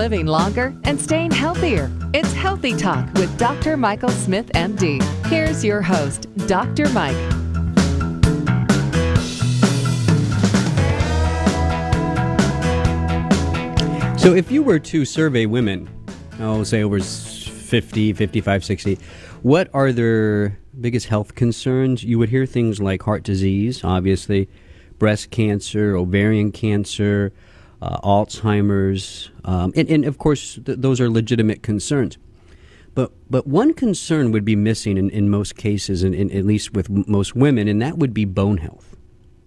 living longer and staying healthier. It's Healthy Talk with Dr. Michael Smith, MD. Here's your host, Dr. Mike. So if you were to survey women, say over 50, 55, 60, what are their biggest health concerns? You would hear things like heart disease, obviously, breast cancer, ovarian cancer, Alzheimer's, and of course, those are legitimate concerns. But one concern would be missing in most cases, and at least with most women, and that would be bone health.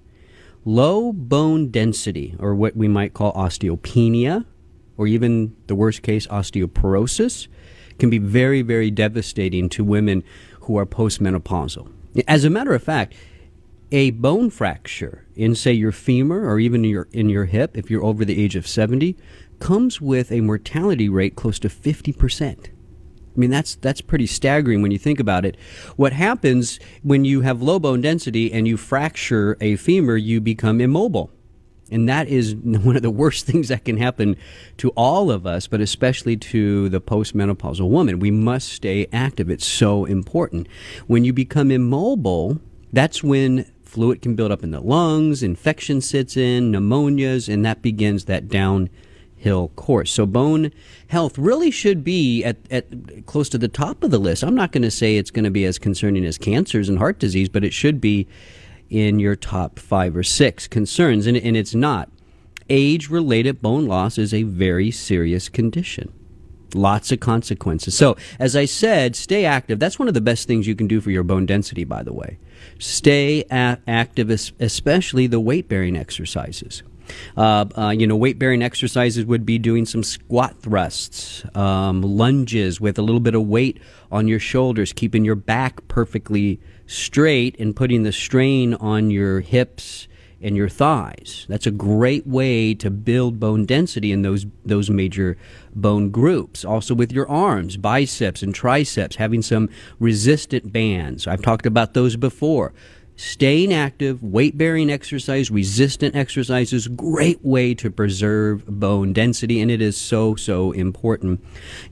Low bone density, or what we might call osteopenia, or even the worst case, osteoporosis, can be very, very devastating to women who are postmenopausal. As a matter of fact, a bone fracture in, say, your femur or even in your hip, if you're over the age of 70, comes with a mortality rate close to 50%. I mean, that's pretty staggering when you think about it. What happens when you have low bone density and you fracture a femur, you become immobile. And that is one of the worst things that can happen to all of us, but especially to the postmenopausal woman. We must stay active. It's so important. When you become immobile, that's when fluid can build up in the lungs, infection sits in, pneumonias, and that begins that downhill course. So bone health really should be at close to the top of the list. I'm not going to say it's going to be as concerning as cancers and heart disease, but it should be in your top 5 or 6 concerns, and it's not. Age-related bone loss is a very serious condition. Lots of consequences. So, as I said, stay active. That's one of the best things you can do for your bone density, by the way. Stay active, especially the weight-bearing exercises. Weight-bearing exercises would be doing some squat thrusts, lunges with a little bit of weight on your shoulders, keeping your back perfectly straight and putting the strain on your hips and your thighs. That's a great way to build bone density in those major bone groups. Also with your arms, biceps and triceps, having some resistant bands. I've talked about those before. Staying active, weight-bearing exercise, resistant exercise is a great way to preserve bone density, and it is so, so important.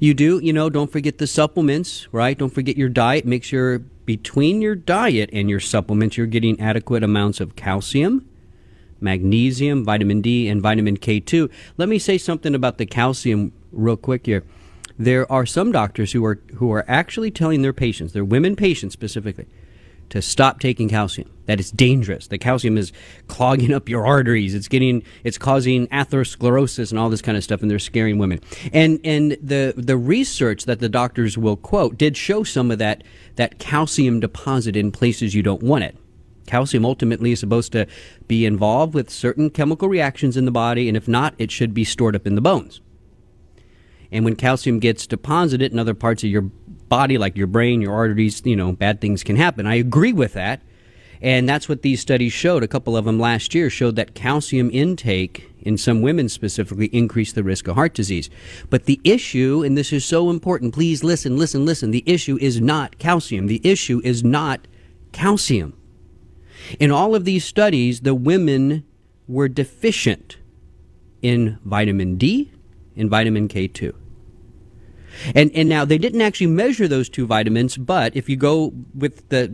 Don't forget the supplements, right? Don't forget your diet. Make sure between your diet and your supplements, you're getting adequate amounts of calcium, magnesium, vitamin D, and vitamin K2. Let me say something about the calcium real quick here. There are some doctors who are actually telling their patients, their women patients specifically, to stop taking calcium. That is dangerous. The calcium is clogging up your arteries. It's causing atherosclerosis and all this kind of stuff, and they're scaring women. And the research that the doctors will quote did show some of that calcium deposit in places you don't want it. Calcium ultimately is supposed to be involved with certain chemical reactions in the body, and if not, it should be stored up in the bones. And when calcium gets deposited in other parts of your body, like your brain, your arteries, bad things can happen. I agree with that. And that's what these studies showed. A couple of them last year showed that calcium intake in some women specifically increased the risk of heart disease. But the issue, and this is so important, please listen. The issue is not calcium. The issue is not calcium. In all of these studies, the women were deficient in vitamin D and vitamin K2. And now they didn't actually measure those two vitamins, but if you go with the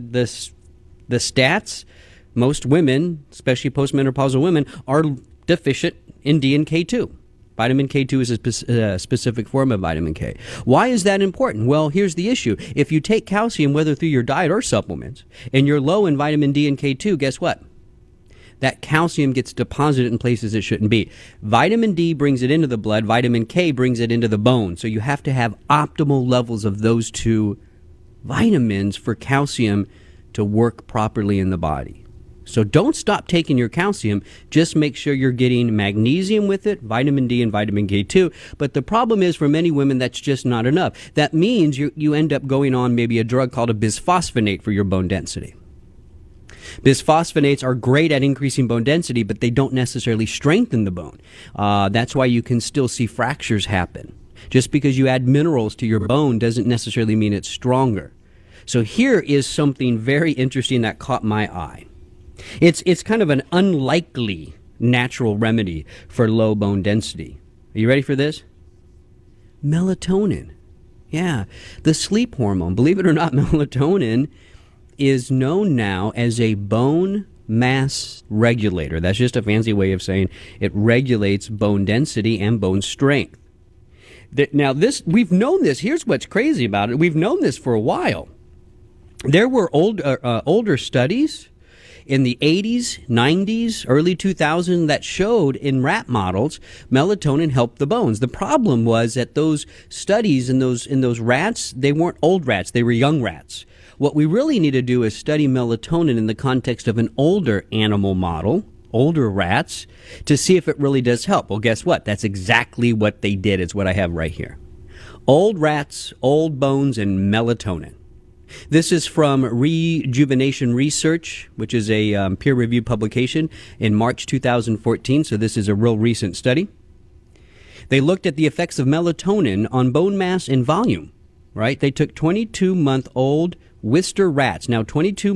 stats, most women, especially postmenopausal women, are deficient in D and K2. Vitamin K2 is a specific form of vitamin K. Why is that important? Well, here's the issue. If you take calcium, whether through your diet or supplements, and you're low in vitamin D and K2, guess what? That calcium gets deposited in places it shouldn't be. Vitamin D brings it into the blood. Vitamin K brings it into the bone. So you have to have optimal levels of those two vitamins for calcium to work properly in the body. So don't stop taking your calcium. Just make sure you're getting magnesium with it, vitamin D and vitamin K2. But the problem is for many women, that's just not enough. That means you end up going on maybe a drug called a bisphosphonate for your bone density. Bisphosphonates are great at increasing bone density, but they don't necessarily strengthen the bone. That's why you can still see fractures happen. Just because you add minerals to your bone doesn't necessarily mean it's stronger. So here is something very interesting that caught my eye. It's kind of an unlikely natural remedy for low bone density. Are you ready for this? Melatonin. Yeah, the sleep hormone. Believe it or not, melatonin is known now as a bone mass regulator. That's just a fancy way of saying it regulates bone density and bone strength. Now, we've known this. Here's what's crazy about it. We've known this for a while. There were older studies in the 80s, 90s, early 2000s that showed in rat models melatonin helped the bones. The problem was that those studies in those rats, they weren't old rats, they were young rats. What we really need to do is study melatonin in the context of an older animal model, older rats, to see if it really does help. Well, guess what? That's exactly what they did. It's what I have right here. Old rats, old bones, and melatonin. This is from Rejuvenation Research, which is a peer-reviewed publication in March 2014, so this is a real recent study. They looked at the effects of melatonin on bone mass and volume, right? They took 22-month-old Wistar rats. Now,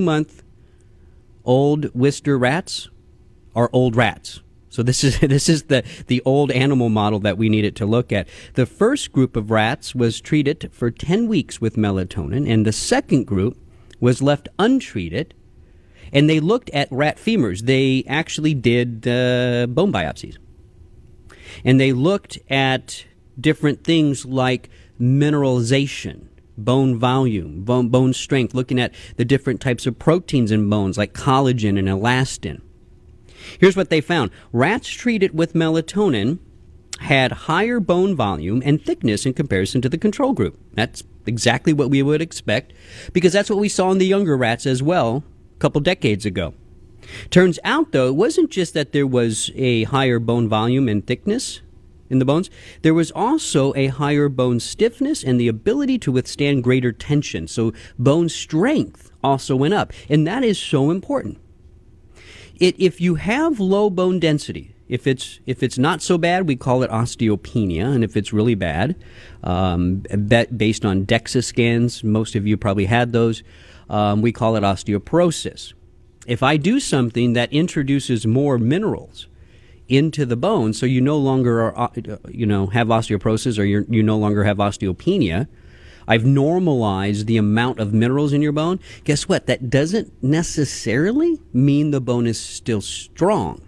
22-month-old Wistar rats are old rats. So this is the old animal model that we needed to look at. The first group of rats was treated for 10 weeks with melatonin, and the second group was left untreated, and they looked at rat femurs. They actually did bone biopsies, and they looked at different things like mineralization, bone volume, bone strength, looking at the different types of proteins in bones like collagen and elastin. Here's what they found. Rats treated with melatonin had higher bone volume and thickness in comparison to the control group. That's exactly what we would expect, because that's what we saw in the younger rats as well a couple decades ago. Turns out, though, it wasn't just that there was a higher bone volume and thickness in the bones. There was also a higher bone stiffness and the ability to withstand greater tension. So bone strength also went up, and that is so important. If you have low bone density, if it's not so bad, we call it osteopenia, and if it's really bad, based on DEXA scans, most of you probably had those, we call it osteoporosis. If I do something that introduces more minerals into the bone, so you no longer have osteoporosis, or you no longer have osteopenia, I've normalized the amount of minerals in your bone. Guess what? That doesn't necessarily mean the bone is still strong.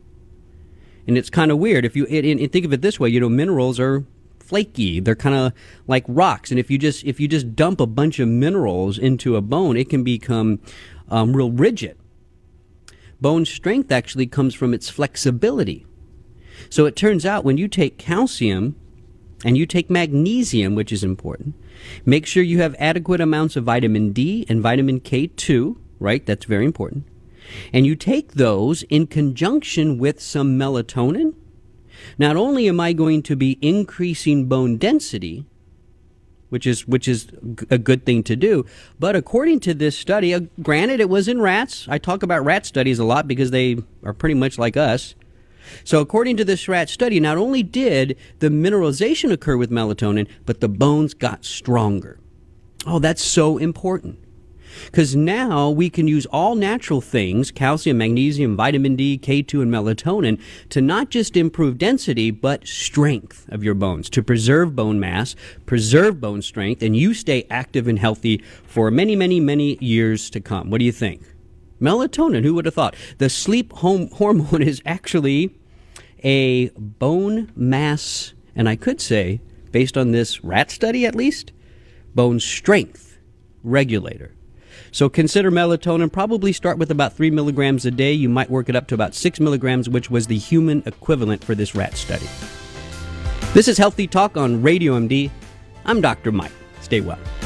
And it's kind of weird. If you think of it this way, minerals are flaky. They're kind of like rocks. And if you just dump a bunch of minerals into a bone, it can become real rigid. Bone strength actually comes from its flexibility. So it turns out when you take calcium and you take magnesium, which is important, make sure you have adequate amounts of vitamin D and vitamin K2, right? That's very important. And you take those in conjunction with some melatonin. Not only am I going to be increasing bone density, which is a good thing to do, but according to this study, granted it was in rats. I talk about rat studies a lot because they are pretty much like us. So according to this rat study, not only did the mineralization occur with melatonin, but the bones got stronger. Oh, that's so important. Because now we can use all natural things, calcium, magnesium, vitamin D, K2, and melatonin, to not just improve density, but strength of your bones, to preserve bone mass, preserve bone strength, and you stay active and healthy for many, many, many years to come. What do you think? Melatonin, who would have thought? The sleep hormone is actually a bone mass, and I could say, based on this rat study at least, bone strength regulator. So consider melatonin. Probably start with about 3 milligrams a day. You might work it up to about 6 milligrams, which was the human equivalent for this rat study. This is Healthy Talk on Radio MD. I'm Dr. Mike. Stay well.